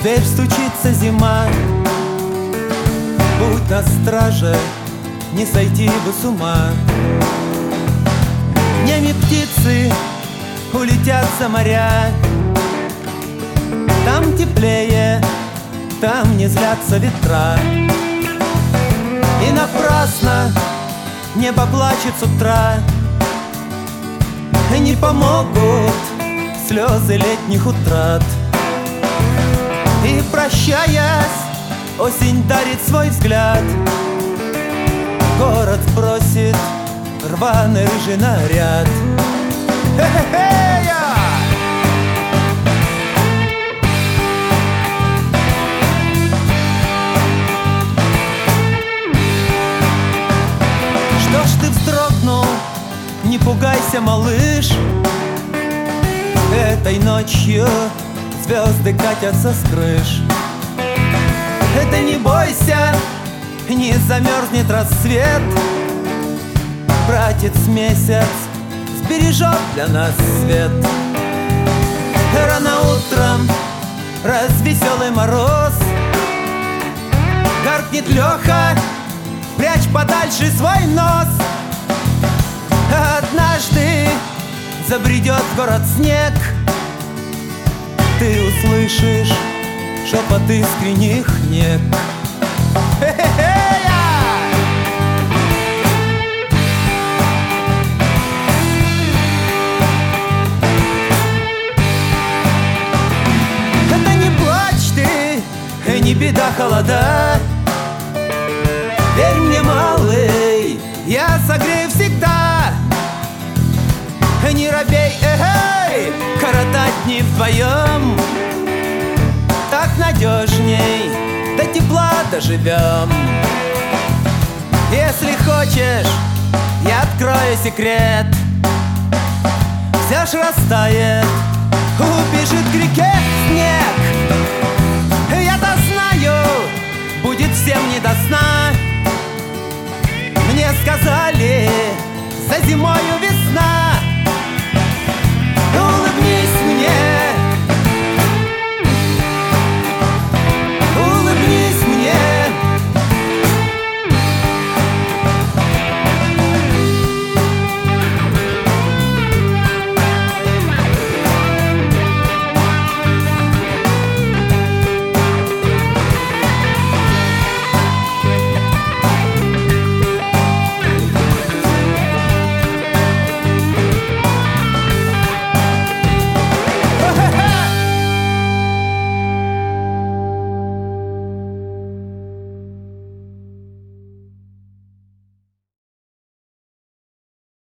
дверь стучится зима. Будь на страже, не сойти бы с ума. Днями птицы улетят за моря. Там теплее, там не злятся ветра. И напрасно небо плачет с утра. Не помогут слезы летних утрат. И прощаясь, осень дарит свой взгляд. Город бросит рваный рыжий наряд. Хе-хе-хе-я! Что ж ты вздрогнул? Не пугайся, малыш. Этой ночью звезды катятся с крыш. Это не бойся, не замерзнет рассвет. Братец месяц сбережет для нас свет. Рано утром развеселый мороз. Гаркнет Леха, прячь подальше свой нос. Однажды забредет в город снег. Ты услышишь шепот искренних нек. Хе-хе-хе-я! Это не плачь ты, не беда холода. Верь мне, малый, я согрею всегда. Не робей, эй, коротать дни вдвоем. Так надежней, до тепла доживем. Если хочешь, я открою секрет. Вся ж растает, убежит к реке снег. Я-то знаю, будет всем не до сна. Мне сказали, за зимою